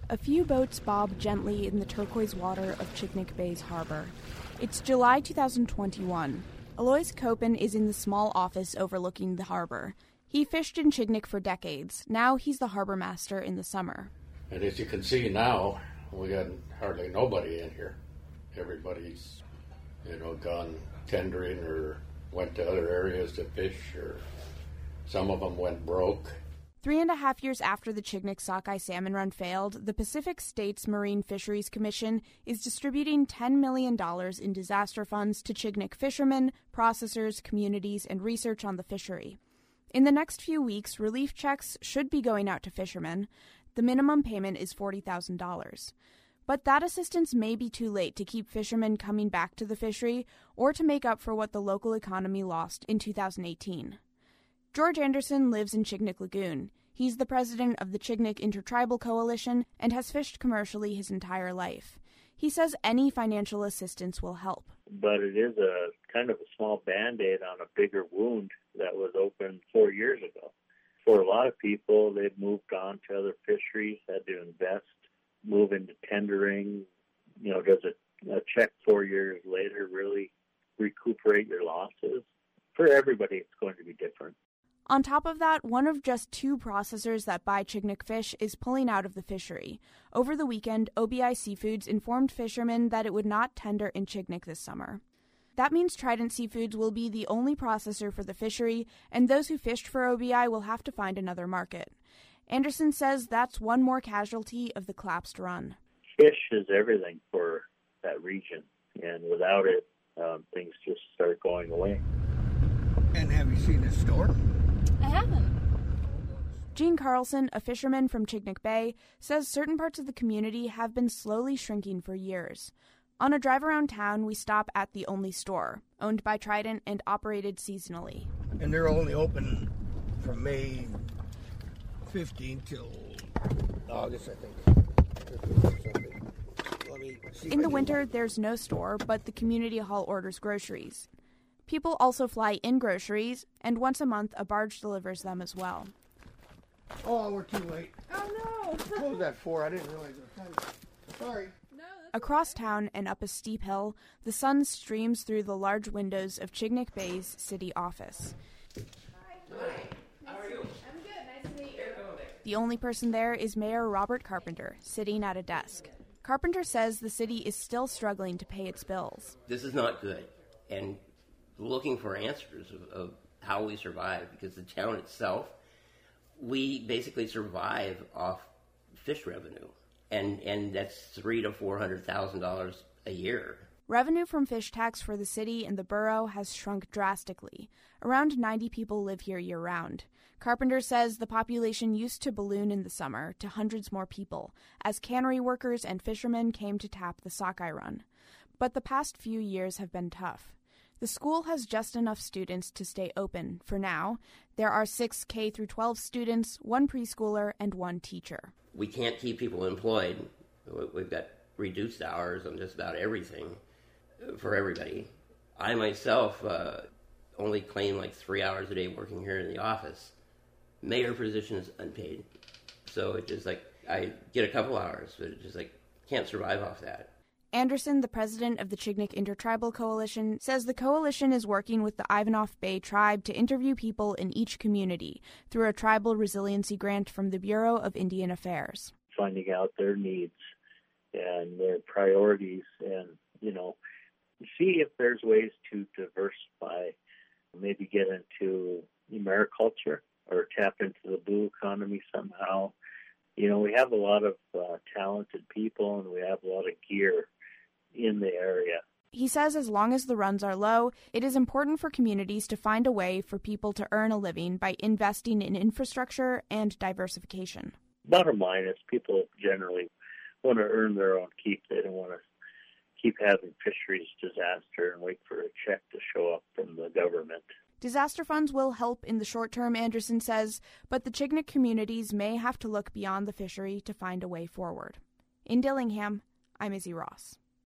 A few boats bob gently in the turquoise water of Chignik Bay's harbor. It's July 2021. Alois Kopen is in the small office overlooking the harbor. He fished in Chignik for decades. Now he's the harbor master in the summer. And as you can see now, we got hardly nobody in here. Everybody's, gone tendering or went to other areas to fish, or some of them went broke. 3.5 years after the Chignik Sockeye Salmon Run failed, the Pacific States Marine Fisheries Commission is distributing $10 million in disaster funds to Chignik fishermen, processors, communities, and research on the fishery. In the next few weeks, relief checks should be going out to fishermen. The minimum payment is $40,000. But that assistance may be too late to keep fishermen coming back to the fishery or to make up for what the local economy lost in 2018. George Anderson lives in Chignik Lagoon. He's the president of the Chignik Intertribal Coalition and has fished commercially his entire life. He says any financial assistance will help. But it is a kind of a small Band-Aid on a bigger wound that was opened 4 years ago. For a lot of people, they've moved on to other fisheries, had to invest, move into tendering. Does a check 4 years later really recuperate your losses? For everybody, it's going to be different. On top of that, one of just 2 processors that buy Chignik fish is pulling out of the fishery. Over the weekend, OBI Seafoods informed fishermen that it would not tender in Chignik this summer. That means Trident Seafoods will be the only processor for the fishery, and those who fished for OBI will have to find another market. Anderson says that's one more casualty of the collapsed run. Fish is everything for that region, and without it, things just start going away. And have you seen a store? I haven't. Gene Carlson, a fisherman from Chignik Bay, says certain parts of the community have been slowly shrinking for years. On a drive around town, we stop at the only store, owned by Trident and operated seasonally. And they're only open from May 15 till August, I think. In the winter, there's no store, but the community hall orders groceries. People also fly in groceries, and once a month, a barge delivers them as well. Oh, we're too late. Oh, no! What was that for? I didn't realize the time. Sorry. Across town and up a steep hill, the sun streams through the large windows of Chignik Bay's city office. Hi. How are you? I'm good. Nice to meet you. The only person there is Mayor Robert Carpenter, sitting at a desk. Carpenter says the city is still struggling to pay its bills. This is not good, and looking for answers of how we survive, because the town itself, we basically survive off fish revenue, and that's $300,000 to $400,000 a year. Revenue from fish tax for the city and the borough has shrunk drastically. Around 90 people live here year-round. Carpenter says the population used to balloon in the summer to hundreds more people, as cannery workers and fishermen came to tap the Sockeye Run. But the past few years have been tough. The school has just enough students to stay open for now. There are 6 K-12 students, 1 preschooler, and 1 teacher. We can't keep people employed. We've got reduced hours on just about everything for everybody. I myself only claim like 3 hours a day working here in the office. Mayor position is unpaid. So it's just like I get a couple hours, but it's just like can't survive off that. Anderson, the president of the Chignik Intertribal Coalition, says the coalition is working with the Ivanhoe Bay tribe to interview people in each community through a tribal resiliency grant from the Bureau of Indian Affairs. Finding out their needs and their priorities and, see if there's ways to diversify, maybe get into mariculture or tap into the blue economy somehow. We have a lot of talented people and we have a lot of gear in the area. He says as long as the runs are low, it is important for communities to find a way for people to earn a living by investing in infrastructure and diversification. Bottom line is people generally want to earn their own keep. They don't want to keep having fisheries disaster and wait for a check to show up from the government. Disaster funds will help in the short term, Anderson says, but the Chignik communities may have to look beyond the fishery to find a way forward. In Dillingham, I'm Izzy Ross.